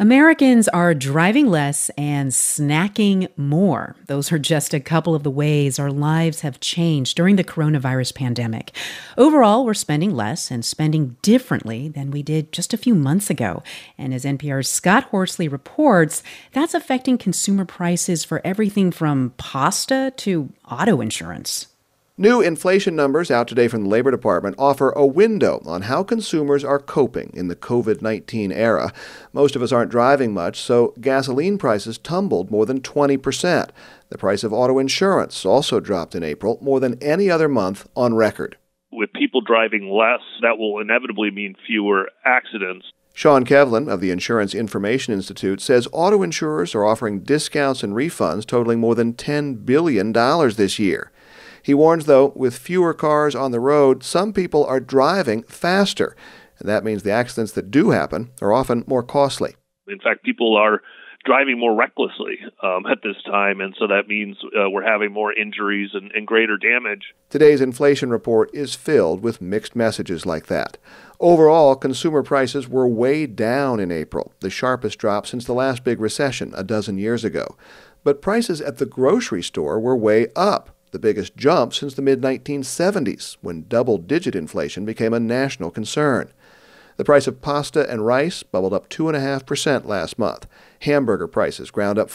Americans are driving less and snacking more. Those are just a couple of the ways our lives have changed during the coronavirus pandemic. Overall, we're spending less and spending differently than we did just a few months ago. And as NPR's Scott Horsley reports, that's affecting consumer prices for everything from pasta to auto insurance. New inflation numbers out today from the Labor Department offer a window on how consumers are coping in the COVID-19 era. Most of us aren't driving much, so gasoline prices tumbled more than 20%. The price of auto insurance also dropped in April more than any other month on record. With people driving less, that will inevitably mean fewer accidents. Sean Kevlin of the Insurance Information Institute says auto insurers are offering discounts and refunds totaling more than $10 billion this year. He warns, though, with fewer cars on the road, some people are driving faster, and that means the accidents that do happen are often more costly. In fact, people are driving more recklessly at this time, and so that means we're having more injuries and greater damage. Today's inflation report is filled with mixed messages like that. Overall, consumer prices were way down in April, the sharpest drop since the last big recession a dozen years ago. But prices at the grocery store were way up, the biggest jump since the mid-1970s, when double-digit inflation became a national concern. The price of pasta and rice bubbled up 2.5% last month. Hamburger prices ground up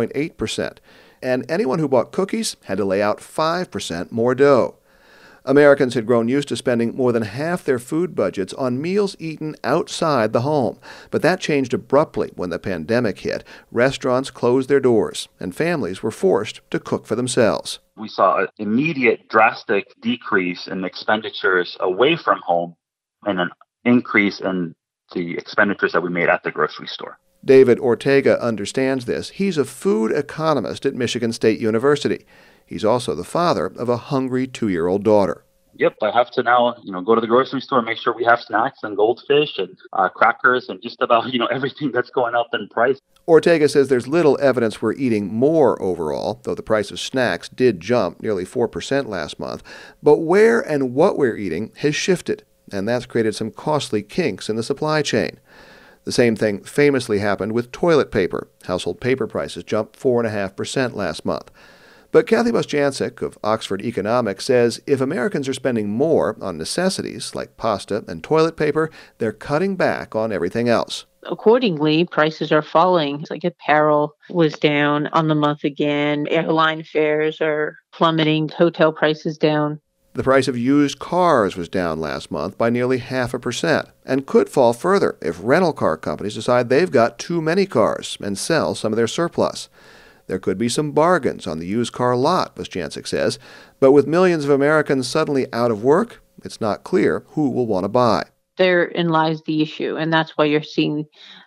4.8%. And anyone who bought cookies had to lay out 5% more dough. Americans had grown used to spending more than half their food budgets on meals eaten outside the home. But that changed abruptly when the pandemic hit. Restaurants closed their doors, and families were forced to cook for themselves. We saw an immediate drastic decrease in expenditures away from home and an increase in the expenditures that we made at the grocery store. David Ortega understands this. He's a food economist at Michigan State University. He's also the father of a hungry 2-year-old daughter. Yep, I have to now, go to the grocery store and make sure we have snacks and goldfish and crackers and just about, everything that's going up in price. Ortega says there's little evidence we're eating more overall, though the price of snacks did jump nearly 4% last month. But where and what we're eating has shifted, and that's created some costly kinks in the supply chain. The same thing famously happened with toilet paper. Household paper prices jumped 4.5% last month. But Kathy Bostjancic of Oxford Economics says if Americans are spending more on necessities like pasta and toilet paper, they're cutting back on everything else. Accordingly, prices are falling. It's like apparel was down on the month again. Airline fares are plummeting. Hotel prices down. The price of used cars was down last month by nearly 0.5% and could fall further if rental car companies decide they've got too many cars and sell some of their surplus. There could be some bargains on the used car lot, Bostjancic says, but with millions of Americans suddenly out of work, it's not clear who will want to buy. Therein lies the issue, and that's why you're seeing,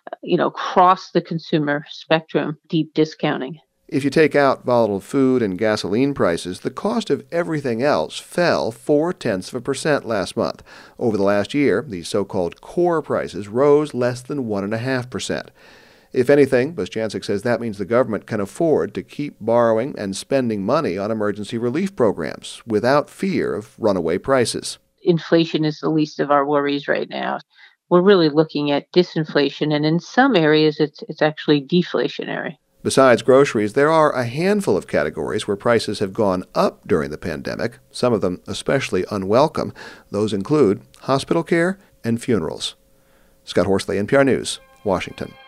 across the consumer spectrum, deep discounting. If you take out volatile food and gasoline prices, the cost of everything else fell 0.4% last month. Over the last year, these so-called core prices rose less than 1.5%. If anything, Bostjancic says that means the government can afford to keep borrowing and spending money on emergency relief programs without fear of runaway prices. Inflation is the least of our worries right now. We're really looking at disinflation, and in some areas it's actually deflationary. Besides groceries, there are a handful of categories where prices have gone up during the pandemic, some of them especially unwelcome. Those include hospital care and funerals. Scott Horsley, NPR News, Washington.